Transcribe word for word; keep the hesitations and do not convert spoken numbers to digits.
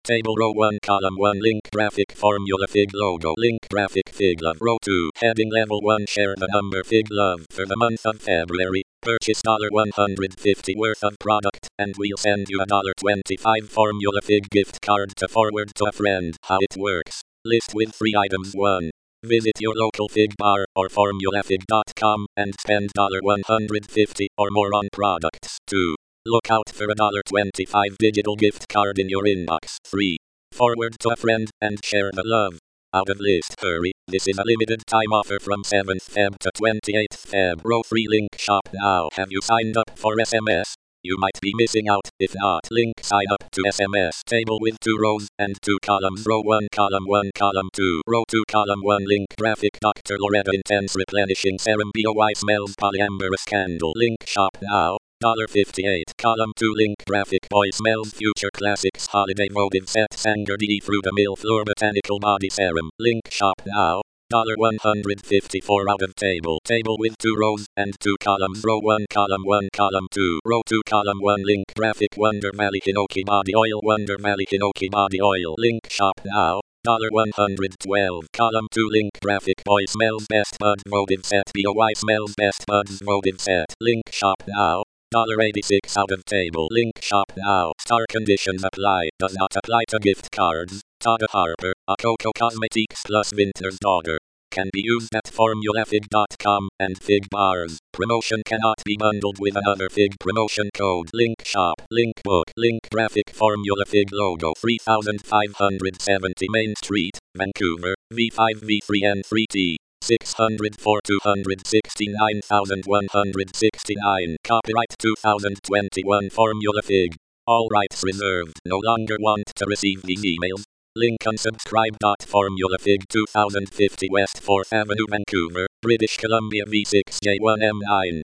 Table row one column one link graphic formula fig logo link graphic fig love row two heading level one share the number fig love for the month of February. Purchase one hundred fifty dollars worth of product and we'll send you a twenty-five dollars formula fig gift card to forward to a friend. How it works. List with three items. one. Visit your local fig bar or formula fig dot com and spend one hundred fifty dollars or more on products. two. Look out for a twenty-five dollars digital gift card in your inbox. three. Forward to a friend and share the love. Out of list. Hurry, this is a limited time offer from seventh February to twenty-eighth February. Row three link shop now. Have you signed up for S M S? You might be missing out. If not, link sign up to S M S table with two rows and two columns. Row one column one column two row two column one link graphic Doctor Loretta Intense Replenishing Serum B O Y Smells Polyamorous Candle link shop now. fifty-eight column two link graphic Boy Smells Future Classics Holiday Votive Set Sanger D Frutamil Fleur Botanical Body Serum link shop now. one hundred fifty-four out of table. Table with two rows and two columns. Row one column one column two row two column one link graphic Wonder Valley Hinoki Body Oil Wonder Valley Hinoki Body Oil link shop now. one hundred twelve column two link graphic Boy Smells Best Buds Votive Set B O Y Smells Best Buds Votive Set link shop now. eighty-six out of table. Link shop now. Star conditions apply. Does not apply to gift cards. Todd Harper, a Coco Cosmetics plus Winter's Daughter. Can be used at formula fig dot com and fig bars. Promotion cannot be bundled with another fig promotion code. Link shop. Link book. Link graphic formula fig logo three thousand five hundred seventy Main Street, Vancouver, V five V three N three T. six hundred four two hundred sixty-nine thousand one hundred sixty-nine. Copyright two thousand twenty-one Formula Fig. All rights reserved. No longer want to receive these emails? Link unsubscribe. Formula Fig two thousand fifty West fourth Avenue, Vancouver, British Columbia V six J one M nine.